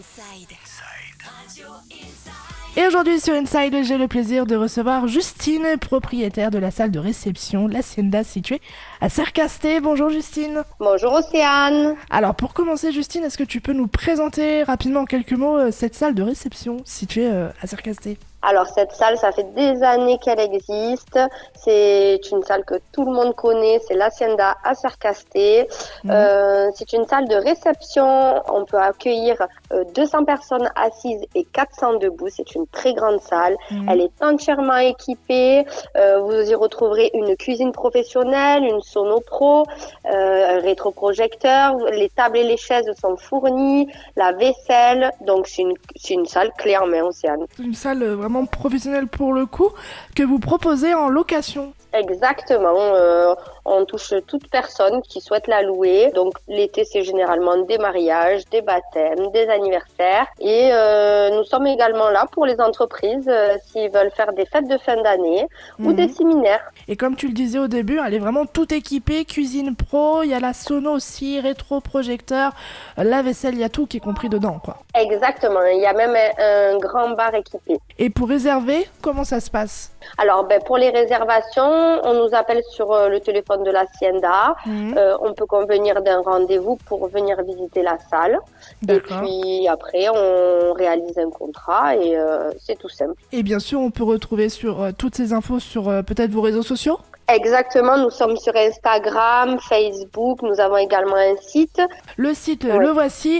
Et aujourd'hui sur Inside, j'ai le plaisir de recevoir Justine, propriétaire de la salle de réception l'Hacienda située à Sercasté. Bonjour Justine. Bonjour Océane. Alors pour commencer Justine, est-ce que tu peux nous présenter rapidement en quelques mots cette salle de réception située à Sercasté ? Alors cette salle, ça fait des années qu'elle existe. C'est une salle que tout le monde connaît, c'est l'Hacienda à Sercasté. C'est une salle de réception. On peut accueillir 200 personnes assises et 400 debout. C'est une très grande salle. Elle est entièrement équipée. Vous y retrouverez une cuisine professionnelle, une sono pro, un rétroprojecteur. Les tables et les chaises sont fournies, la vaisselle. Donc c'est une salle clé en main, Océane. Une salle vraiment professionnelle pour le coup, que vous proposez en location. Exactement, on touche toute personne qui souhaite la louer. Donc l'été, c'est généralement des mariages, des baptêmes, des anniversaires. Et nous sommes également là pour les entreprises s'ils veulent faire des fêtes de fin d'année ou des séminaires. Et comme tu le disais au début, elle est vraiment tout équipée, cuisine pro, il y a la sono aussi, rétroprojecteur, la vaisselle, il y a tout qui est compris dedans, quoi. Exactement, il y a même un grand bar équipé. Et pour réserver, comment ça se passe ? Alors, pour les réservations, on nous appelle sur le téléphone de l'Hacienda. On peut convenir d'un rendez-vous pour venir visiter la salle. D'accord. Et puis après, on réalise un contrat et c'est tout simple. Et bien sûr, on peut retrouver sur toutes ces infos sur peut-être vos réseaux sociaux ? Exactement, nous sommes sur Instagram, Facebook, nous avons également un site. Le site, le voici,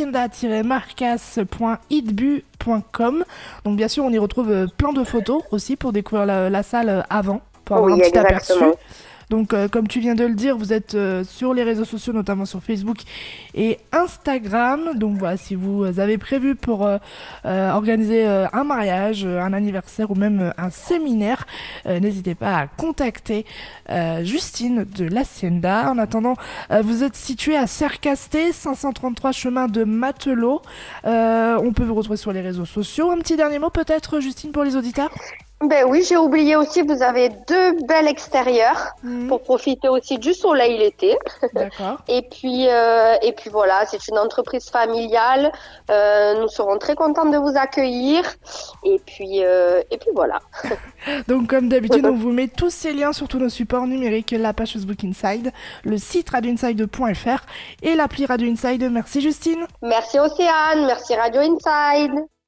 hacienda-marcas.idbu.com. Donc bien sûr, on y retrouve plein de photos aussi pour découvrir la salle avant, pour avoir un petit aperçu. Donc comme tu viens de le dire, vous êtes sur les réseaux sociaux, notamment sur Facebook et Instagram. Donc voilà, si vous avez prévu pour organiser un mariage, un anniversaire ou même un séminaire, n'hésitez pas à contacter Justine de l'Hacienda. En attendant, vous êtes situé à Sercasté, 533 chemin de Matelot. On peut vous retrouver sur les réseaux sociaux. Un petit dernier mot peut-être, Justine, pour les auditeurs ? Oui, j'ai oublié aussi, vous avez 2 belles extérieurs pour profiter aussi du soleil l'été. D'accord. Et puis voilà, c'est une entreprise familiale. Nous serons très contents de vous accueillir. Et puis voilà. Donc comme d'habitude, on vous met tous ces liens sur tous nos supports numériques, la page Facebook Inside, le site radioinside.fr et l'appli Radio Inside. Merci Justine. Merci Océane, merci Radio Inside.